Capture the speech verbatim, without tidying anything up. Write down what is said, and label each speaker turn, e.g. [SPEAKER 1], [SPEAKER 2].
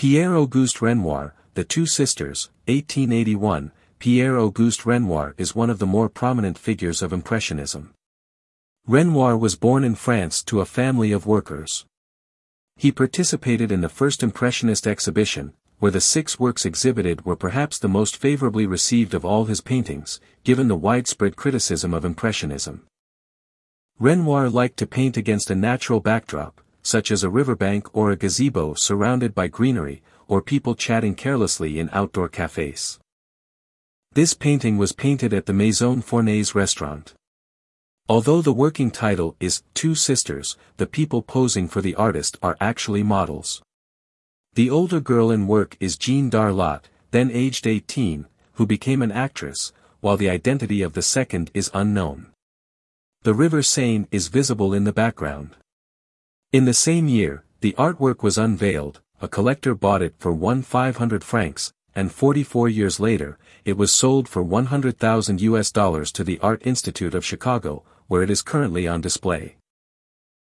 [SPEAKER 1] Pierre-Auguste Renoir, The Two Sisters, eighteen eighty-one. Pierre-Auguste Renoir is one of the more prominent figures of Impressionism. Renoir was born in France to a family of workers. He participated in the first Impressionist exhibition, where the six works exhibited were perhaps the most favorably received of all his paintings, given the widespread criticism of Impressionism. Renoir liked to paint against a natural backdrop, such as a riverbank or a gazebo surrounded by greenery, or people chatting carelessly in outdoor cafes. This painting was painted at the Maison Fournaise restaurant. Although the working title is Two Sisters, the people posing for the artist are actually models. The older girl in work is Jeanne Darlotte, then aged eighteen, who became an actress, while the identity of the second is unknown. The River Seine is visible in the background. In the same year, the artwork was unveiled, a collector bought it for one thousand five hundred francs, and forty-four years later, it was sold for one hundred thousand U S dollars to the Art Institute of Chicago, where it is currently on display.